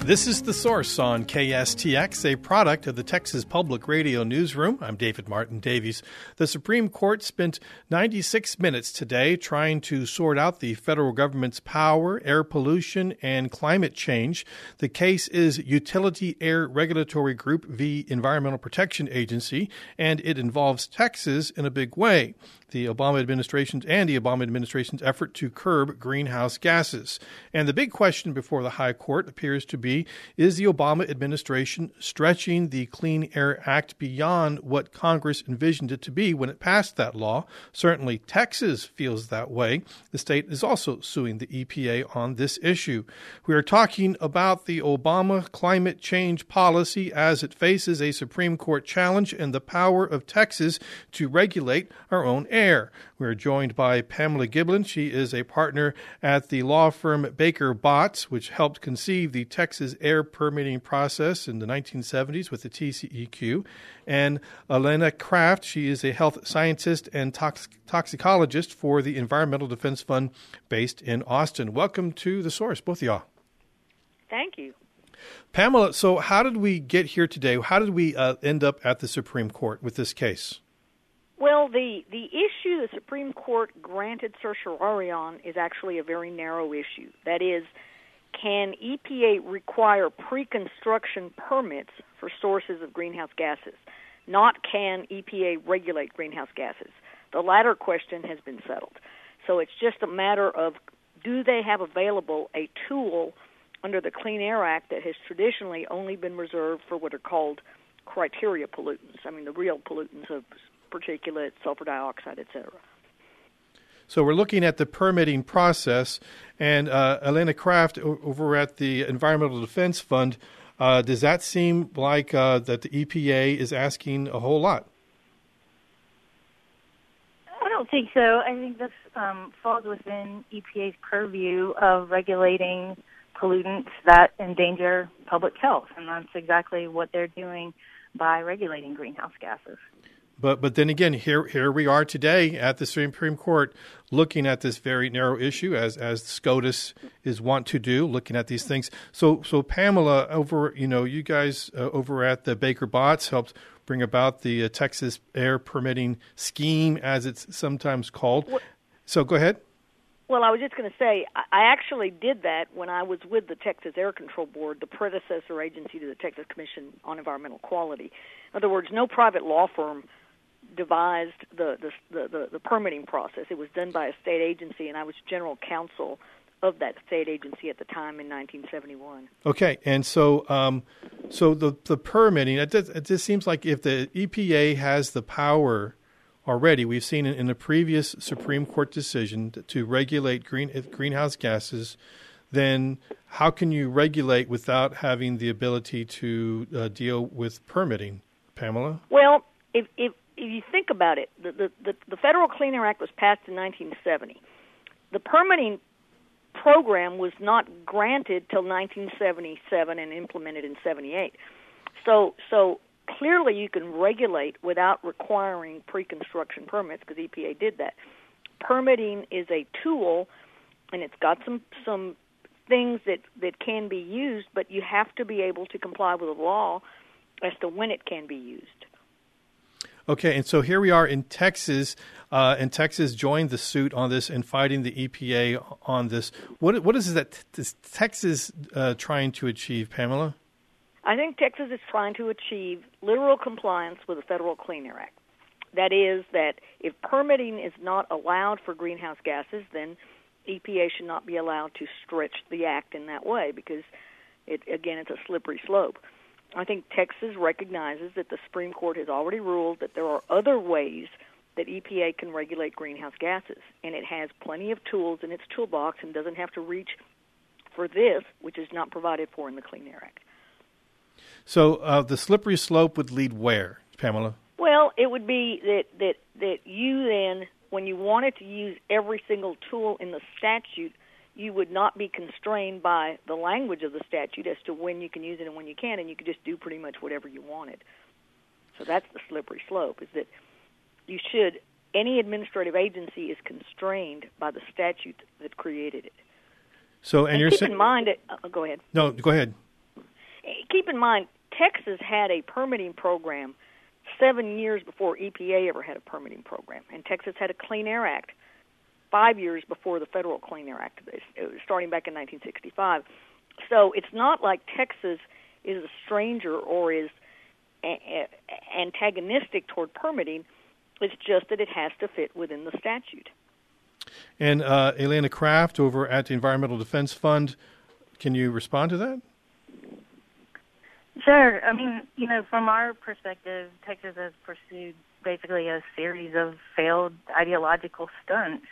This is The Source on KSTX, a product of the Texas Public Radio Newsroom. I'm David Martin Davies. The Supreme Court spent 96 minutes today trying to sort out the federal government's power, air pollution, and climate change. The case is Utility Air Regulatory Group v. Environmental Protection Agency, and it involves Texas in a big way. The Obama administration's effort to curb greenhouse gases. And the big question before the High Court appears to be, is the Obama administration stretching the Clean Air Act beyond what Congress envisioned it to be when it passed that law? Certainly Texas feels that way. The state is also suing the EPA on this issue. We are talking about the Obama climate change policy as it faces a Supreme Court challenge and the power of Texas to regulate our own air. We're joined by Pamela Giblin. She is a partner at the law firm Baker Botts, which helped conceive the Texas air permitting process in the 1970s with the TCEQ. And Elena Kraft, she is a health scientist and toxicologist for the Environmental Defense Fund based in Austin. Welcome to The Source, both of y'all. Thank you. Pamela, so how did we get here today? How did we end up at the Supreme Court with this case? Well, the issue the Supreme Court granted certiorari on is actually a very narrow issue. That is, can EPA require pre-construction permits for sources of greenhouse gases? Not can EPA regulate greenhouse gases. The latter question has been settled. So it's just a matter of, do they have available a tool under the Clean Air Act that has traditionally only been reserved for what are called criteria pollutants, I mean the real pollutants of particulate, sulfur dioxide, etc. So we're looking at the permitting process, and Elena Kraft over at the Environmental Defense Fund, does that seem like that the EPA is asking a whole lot? I don't think so. I think this falls within EPA's purview of regulating pollutants that endanger public health, and that's exactly what they're doing by regulating greenhouse gases. But then again, here we are today at the Supreme Court looking at this very narrow issue, as SCOTUS is wont to do, looking at these things. So Pamela, you guys over at the Baker Botts helped bring about the Texas air permitting scheme, as it's sometimes called. So go ahead. Well, I was just going to say, I actually did that when I was with the Texas Air Control Board, the predecessor agency to the Texas Commission on Environmental Quality. In other words, no private law firm devised the permitting process. It was done by a state agency, and I was general counsel of that state agency at the time in 1971. Okay, and so the permitting, it just seems like if the EPA has the power already, we've seen in a previous Supreme Court decision to regulate greenhouse gases, then how can you regulate without having the ability to deal with permitting, Pamela? Well, if you think about it, the Federal Clean Air Act was passed in 1970. The permitting program was not granted till 1977 and implemented in 78. So clearly you can regulate without requiring pre-construction permits, because EPA did that. Permitting is a tool, and it's got some things that can be used, but you have to be able to comply with the law as to when it can be used. Okay, and so here we are in Texas, and Texas joined the suit on this and fighting the EPA on this. What is that Texas trying to achieve, Pamela? I think Texas is trying to achieve literal compliance with the Federal Clean Air Act. That is, that if permitting is not allowed for greenhouse gases, then EPA should not be allowed to stretch the act in that way, because, it's a slippery slope. I think Texas recognizes that the Supreme Court has already ruled that there are other ways that EPA can regulate greenhouse gases, and it has plenty of tools in its toolbox and doesn't have to reach for this, which is not provided for in the Clean Air Act. So the slippery slope would lead where, Pamela? Well, it would be that you then, when you wanted to use every single tool in the statute, you would not be constrained by the language of the statute as to when you can use it and when you can't, and you could just do pretty much whatever you wanted. So that's the slippery slope, is that any administrative agency is constrained by the statute that created it. So, and you're keep in mind, go ahead. No, go ahead. keep in mind, Texas had a permitting program 7 years before EPA ever had a permitting program, and Texas had a Clean Air Act 5 years before the federal Clean Air Act, starting back in 1965. So it's not like Texas is a stranger or is antagonistic toward permitting. It's just that it has to fit within the statute. And Elena Kraft over at the Environmental Defense Fund, can you respond to that? Sure. I mean, from our perspective, Texas has pursued basically a series of failed ideological stunts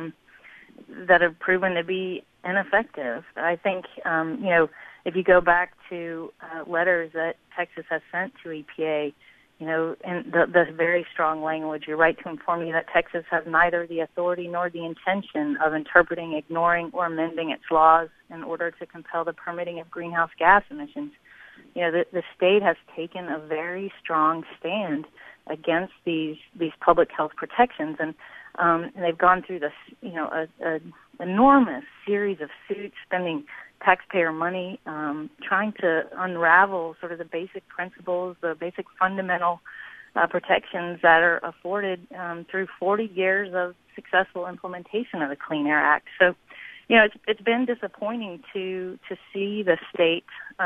that have proven to be ineffective. I think, if you go back to letters that Texas has sent to EPA, in the very strong language, you're right to inform you that Texas has neither the authority nor the intention of interpreting, ignoring, or amending its laws in order to compel the permitting of greenhouse gas emissions. The state has taken a very strong stand against these public health protections, and they've gone through this, an enormous series of suits, spending taxpayer money, trying to unravel sort of the basic principles, the basic fundamental protections that are afforded through 40 years of successful implementation of the Clean Air Act. So, it's been disappointing to see the state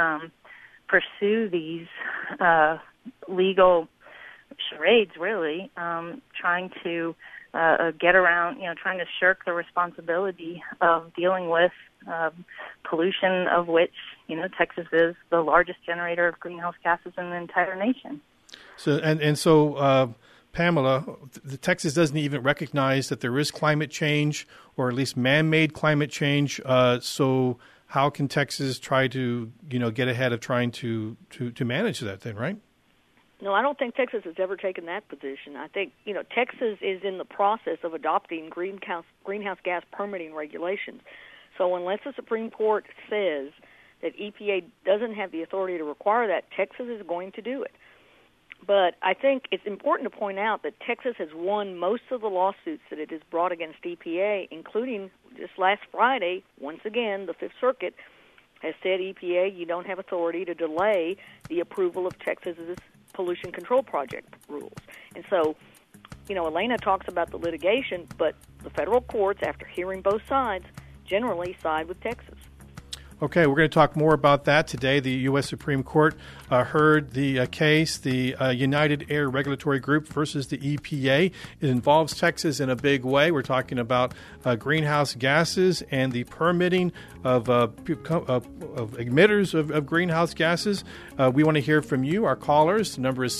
pursue these legal charades, really, trying to get around, trying to shirk the responsibility of dealing with pollution, of which, Texas is the largest generator of greenhouse gases in the entire nation. So, Pamela, Texas doesn't even recognize that there is climate change, or at least man-made climate change. So how can Texas try to, get ahead of trying to manage that then, right? No, I don't think Texas has ever taken that position. I think, Texas is in the process of adopting greenhouse gas permitting regulations. So unless the Supreme Court says that EPA doesn't have the authority to require that, Texas is going to do it. But I think it's important to point out that Texas has won most of the lawsuits that it has brought against EPA, including just last Friday. Once again, the Fifth Circuit has said, EPA, you don't have authority to delay the approval of Texas's pollution control project rules. And so, Elena talks about the litigation, but the federal courts, after hearing both sides, generally side with Texas. Okay, we're going to talk more about that today. The U.S. Supreme Court heard the case, the United Air Regulatory Group versus the EPA. It involves Texas in a big way. We're talking about greenhouse gases and the permitting of emitters of greenhouse gases. We want to hear from you, our callers. The number is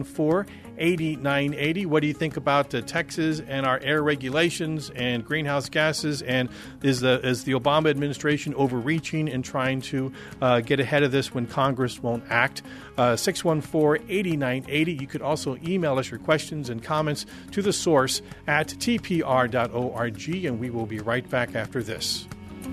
614-8980. What do you think about Texas and our air regulations and greenhouse gases? And is the Obama administration overreaching and trying to get ahead of this when Congress won't act? 614-8980. You could also email us your questions and comments to the source at tpr.org, and we will be right back after this.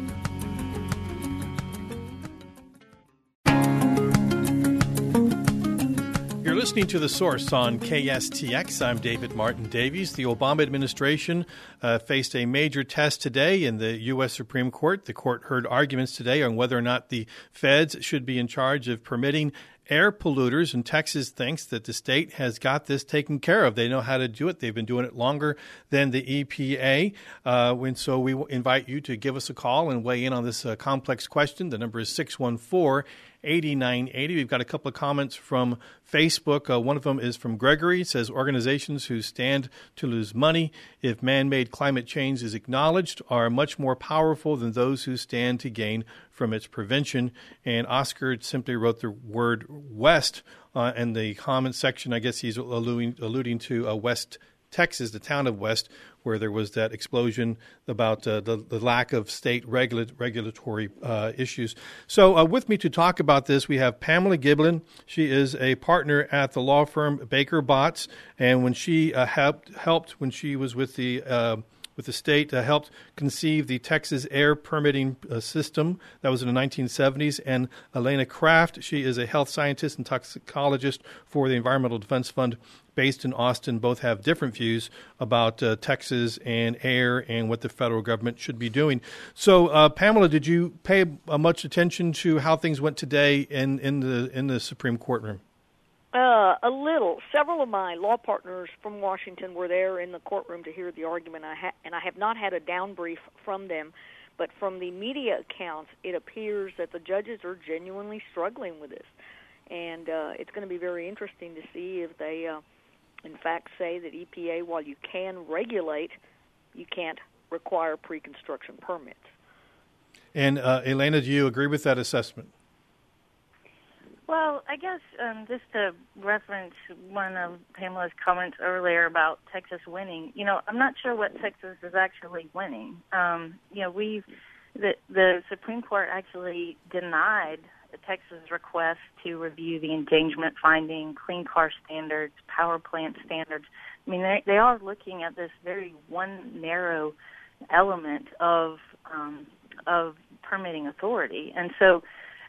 You're listening to The Source on KSTX. I'm David Martin Davies. The Obama administration faced a major test today in the U.S. Supreme Court. The court heard arguments today on whether or not the feds should be in charge of permitting air polluters, and Texas thinks that the state has got this taken care of. They know how to do it. They've been doing it longer than the EPA. So we invite you to give us a call and weigh in on this complex question. The number is 614-8980. We've got a couple of comments from Facebook. One of them is from Gregory. It says, organizations who stand to lose money if man-made climate change is acknowledged are much more powerful than those who stand to gain from its prevention. And Oscar simply wrote the word West in the comment section. I guess he's alluding to West Texas, the town of West, where there was that explosion about the lack of state regulatory issues. So with me to talk about this, we have Pamela Giblin. She is a partner at the law firm Baker Botts, and when she helped when she was with the with the state, helped conceive the Texas air permitting system. That was in the 1970s. And Elena Kraft, she is a health scientist and toxicologist for the Environmental Defense Fund based in Austin. Both have different views about Texas and air and what the federal government should be doing. So, Pamela, did you pay much attention to how things went today in the Supreme Court room? A little. Several of my law partners from Washington were there in the courtroom to hear the argument, and I have not had a down brief from them. But from the media accounts, it appears that the judges are genuinely struggling with this. And it's going to be very interesting to see if they, in fact, say that EPA, while you can regulate, you can't require pre-construction permits. And, Elena, do you agree with that assessment? Well, I guess just to reference one of Pamela's comments earlier about Texas winning, I'm not sure what Texas is actually winning. The Supreme Court actually denied Texas' request to review the endangerment finding, clean car standards, power plant standards. I mean, they are looking at this very one narrow element of permitting authority, and so.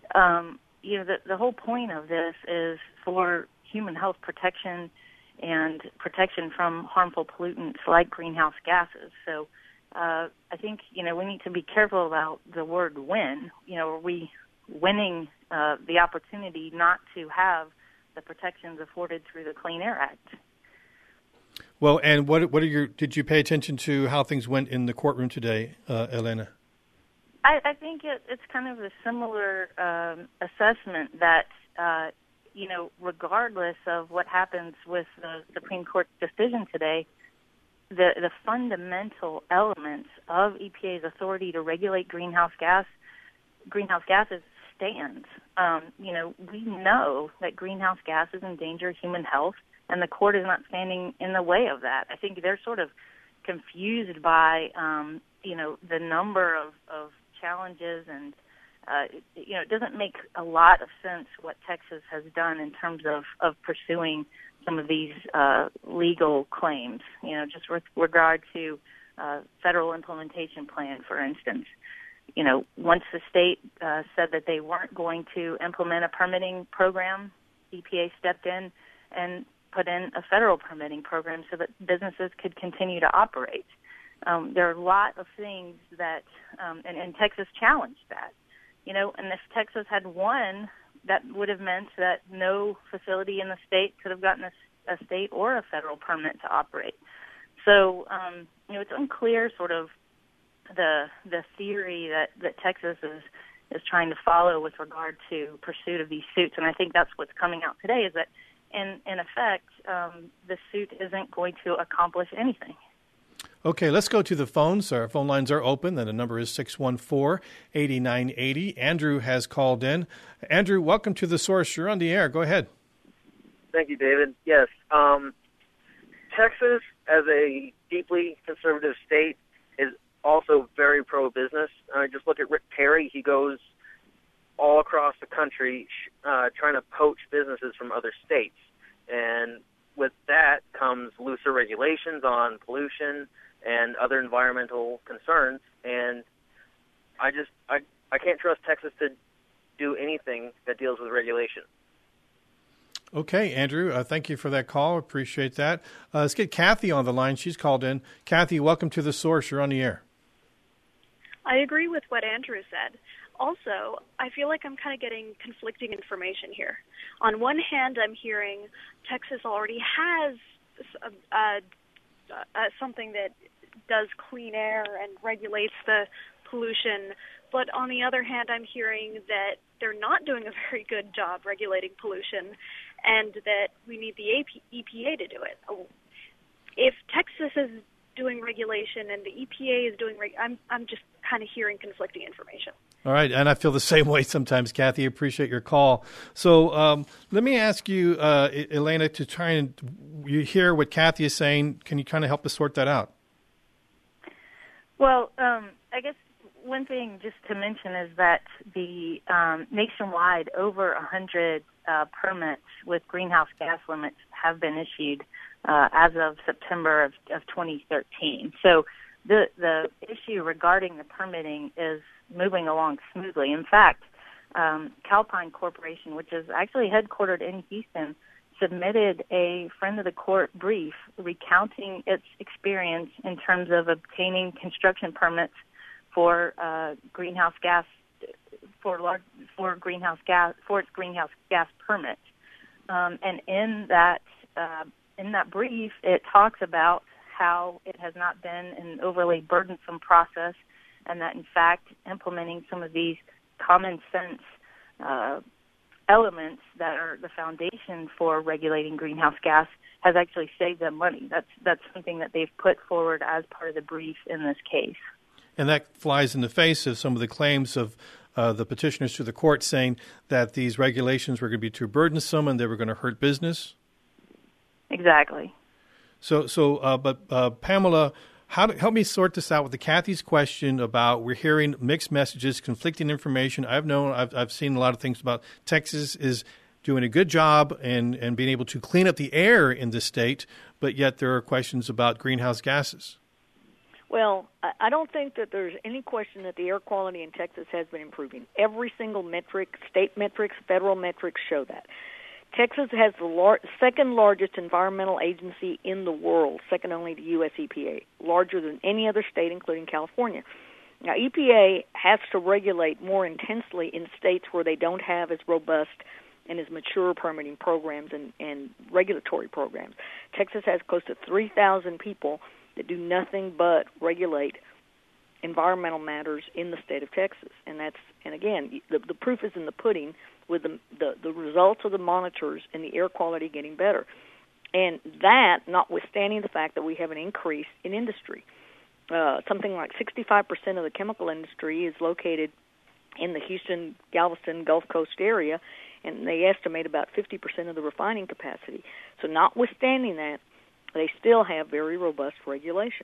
The whole point of this is for human health protection and protection from harmful pollutants like greenhouse gases. So I think, we need to be careful about the word win. Are we winning the opportunity not to have the protections afforded through the Clean Air Act? Well, and did you pay attention to how things went in the courtroom today, Elena? I think it's kind of a similar assessment that, regardless of what happens with the Supreme Court's decision today, the fundamental elements of EPA's authority to regulate greenhouse gases stands. We know that greenhouse gases endanger human health, and the court is not standing in the way of that. I think they're sort of confused by, the number of challenges, and it doesn't make a lot of sense what Texas has done in terms of pursuing some of these legal claims. Just with regard to federal implementation plan, for instance. Once the state said that they weren't going to implement a permitting program, EPA stepped in and put in a federal permitting program so that businesses could continue to operate. There are a lot of things that, and Texas challenged that, and if Texas had won, that would have meant that no facility in the state could have gotten a state or a federal permit to operate. So, it's unclear sort of the theory that Texas is trying to follow with regard to pursuit of these suits, and I think that's what's coming out today is that, in effect, the suit isn't going to accomplish anything. Okay, let's go to the phones. Our phone lines are open, and the number is 614-8980. Andrew has called in. Andrew, welcome to The Source. You're on the air. Go ahead. Thank you, David. Yes, Texas, as a deeply conservative state, is also very pro-business. Just look at Rick Perry. He goes all across the country trying to poach businesses from other states. And with that comes looser regulations on pollution and other environmental concerns, and I can't trust Texas to do anything that deals with regulation. Okay, Andrew, thank you for that call. Appreciate that. Let's get Kathy on the line. She's called in. Kathy, welcome to The Source. You're on the air. I agree with what Andrew said. Also, I feel like I'm kind of getting conflicting information here. On one hand, I'm hearing Texas already has something that does clean air and regulates the pollution, but on the other hand, I'm hearing that they're not doing a very good job regulating pollution and that we need the EPA to do it. If Texas is doing regulation and the EPA is doing I'm just kind of hearing conflicting information. All right, and I feel the same way sometimes, Kathy. Appreciate your call. So let me ask you, Elena, to try and you hear what Kathy is saying. Can you kind of help us sort that out? Well, I guess one thing just to mention is that the nationwide over 100 permits with greenhouse gas limits have been issued as of September of 2013. So the issue regarding the permitting is moving along smoothly. In fact, Calpine Corporation, which is actually headquartered in Houston, submitted a friend of the court brief recounting its experience in terms of obtaining construction permits for greenhouse gas for its greenhouse gas permit. And in that brief, it talks about how it has not been an overly burdensome process, and that in fact implementing some of these common sense elements that are the foundation for regulating greenhouse gas has actually saved them money. That's something that they've put forward as part of the brief in this case. And that flies in the face of some of the claims of the petitioners to the court saying that these regulations were going to be too burdensome and they were going to hurt business. Exactly. But Pamela, help me sort this out with the Kathy's question about we're hearing mixed messages, conflicting information. I've seen a lot of things about Texas is doing a good job and being able to clean up the air in the state, but yet there are questions about greenhouse gases. Well, I don't think that there's any question that the air quality in Texas has been improving. Every single metric, state metrics, federal metrics show that. Texas has the second largest environmental agency in the world, second only to U.S. EPA, larger than any other state, including California. Now, EPA has to regulate more intensely in states where they don't have as robust and as mature permitting programs and regulatory programs. Texas has close to 3,000 people that do nothing but regulate environmental matters in the state of Texas. And again, the proof is in the pudding with the results of the monitors and the air quality getting better. And that, notwithstanding the fact that we have an increase in industry. Something like 65% of the chemical industry is located in the Houston, Galveston, Gulf Coast area, and they estimate about 50% of the refining capacity. So notwithstanding that, they still have very robust regulations.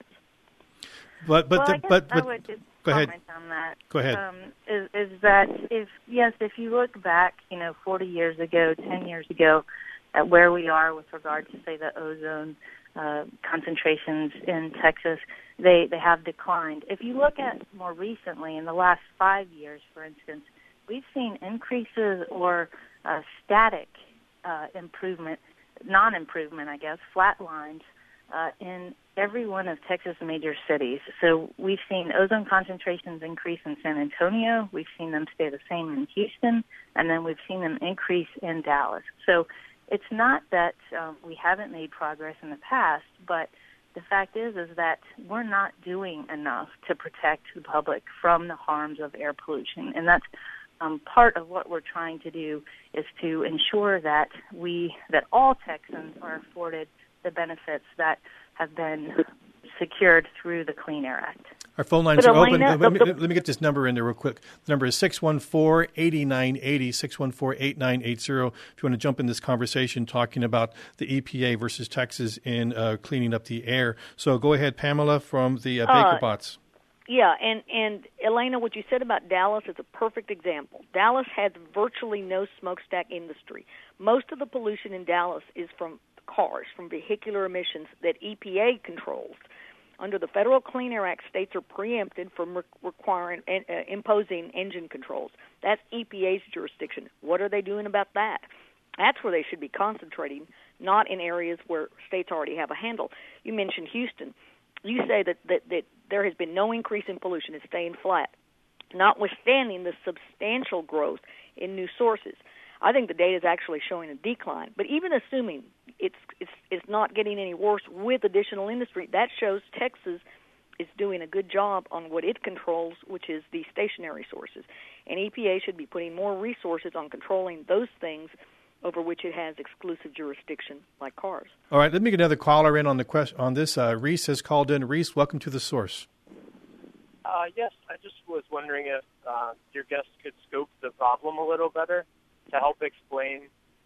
I would just go ahead. Comment on that. Go ahead. Is that if you look back, 40 years ago, 10 years ago, at where we are with regard to, say, the ozone concentrations in Texas, they have declined. If you look at more recently, in the last 5 years, for instance, we've seen increases or static improvement, non-improvement, I guess, flat lines in every one of Texas' major cities. So we've seen ozone concentrations increase in San Antonio, we've seen them stay the same in Houston, and then we've seen them increase in Dallas. So it's not that we haven't made progress in the past, but the fact is that we're not doing enough to protect the public from the harms of air pollution. And that's part of what we're trying to do, is to ensure that all Texans are afforded the benefits that have been secured through the Clean Air Act. Our phone lines are open. Let me get this number in there real quick. The number is 614-8980, 614-8980. If you want to jump in this conversation talking about the EPA versus Texas in cleaning up the air. So go ahead, Pamela, from the Baker Bots. Yeah, and Elena, what you said about Dallas is a perfect example. Dallas has virtually no smokestack industry. Most of the pollution in Dallas is from cars, from vehicular emissions that EPA controls. Under the Federal Clean Air Act, states are preempted from imposing engine controls. That's EPA's jurisdiction. What are they doing about that? That's where they should be concentrating, not in areas where states already have a handle. You mentioned Houston. You say that there has been no increase in pollution. It's staying flat, notwithstanding the substantial growth in new sources. I think the data is actually showing a decline. But even assuming it's not getting any worse with additional industry, that shows Texas is doing a good job on what it controls, which is the stationary sources. And EPA should be putting more resources on controlling those things over which it has exclusive jurisdiction, like cars. All right, let me get another caller in on the question on this. Reese has called in. Reese, welcome to The Source. Yes, I just was wondering if your guest could scope the problem a little better to help explain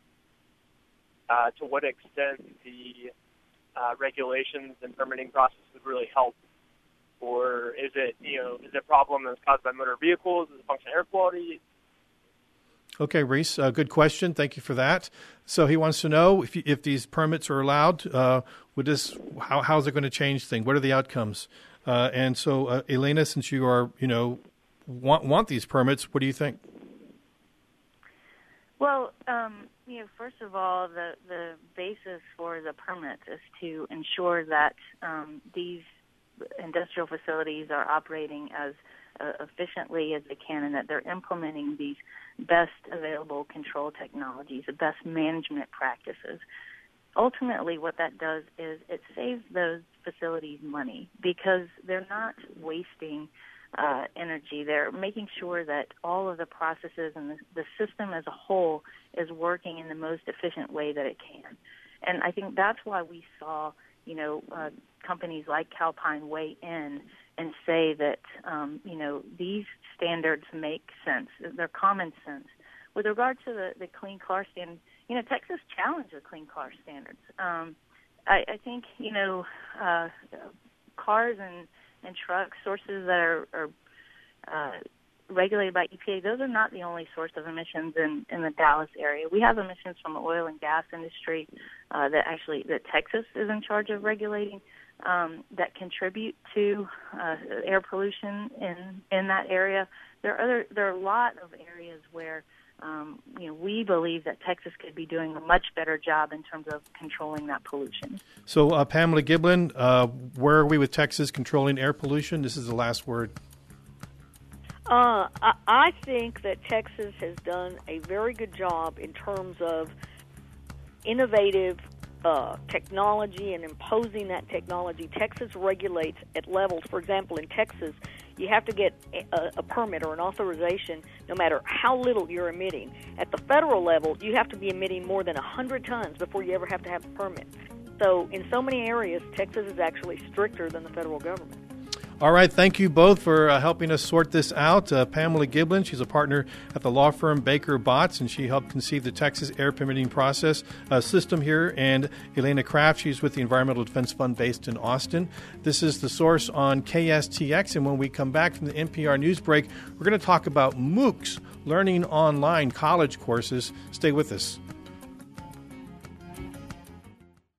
to what extent the regulations and permitting process would really help. Or is it a problem that's caused by motor vehicles? Is it a function of air quality? Okay, Reese, good question. Thank you for that. So he wants to know if these permits are allowed, how's it going to change things? What are the outcomes? And so, Elena, since you are, want these permits, what do you think? Well, first of all, the basis for the permits is to ensure that these industrial facilities are operating as efficiently as they can, and that they're implementing these best available control technologies, the best management practices. Ultimately, what that does is it saves those facilities money because they're not wasting energy. They're making sure that all of the processes and the system as a whole is working in the most efficient way that it can. And I think that's why we saw, companies like Calpine weigh in and say that, these standards make sense. They're common sense. With regard to the Clean Car Standard, Texas challenged the Clean Car Standards. I think, cars and trucks, sources that are regulated by EPA, those are not the only source of emissions in the Dallas area. We have emissions from the oil and gas industry that Texas is in charge of regulating that contribute to air pollution in that area. There are a lot of areas where we believe that Texas could be doing a much better job in terms of controlling that pollution. So, Pamela Giblin, where are we with Texas controlling air pollution? This is the last word. I think that Texas has done a very good job in terms of innovative technology and imposing that technology. Texas regulates at levels. For example, in Texas, you have to get a permit or an authorization no matter how little you're emitting. At the federal level, you have to be emitting more than 100 tons before you ever have to have a permit. So in so many areas, Texas is actually stricter than the federal government. All right. Thank you both for helping us sort this out. Pamela Giblin, she's a partner at the law firm Baker Botts, and she helped conceive the Texas air permitting process system here. And Elena Kraft, she's with the Environmental Defense Fund based in Austin. This is The Source on KSTX. And when we come back from the NPR news break, we're going to talk about MOOCs, learning online college courses. Stay with us.